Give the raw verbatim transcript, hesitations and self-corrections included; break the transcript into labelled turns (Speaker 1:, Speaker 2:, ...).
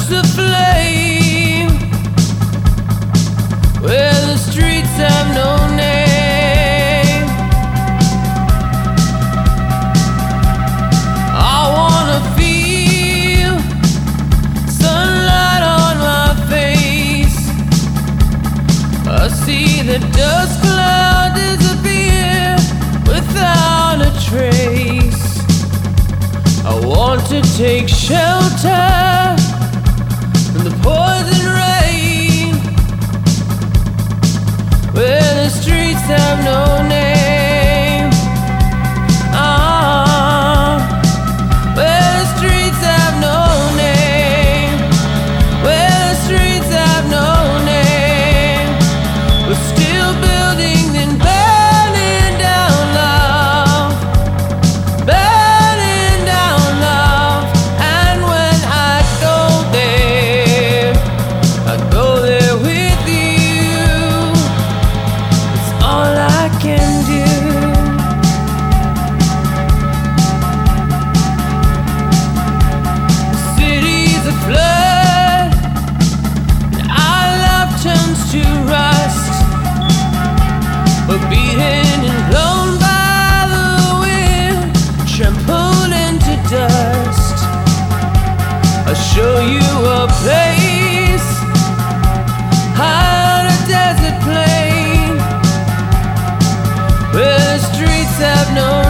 Speaker 1: burst the flame, where the streets have no name. I wanna feel sunlight on my face. I see the dust cloud disappear without a trace. I want to take shelter from the poison rain, where the streets have no name. Ah, where the streets have no name, where the streets have no name. We're still building, then burning down love, burning down love. And when I go there, I go there with you. It's all I can do. The city's a flood, and our love turns to rust. We're beaten and blown by the wind, trampled into dust. I'll show you a place high on a desert plain, where the streets have no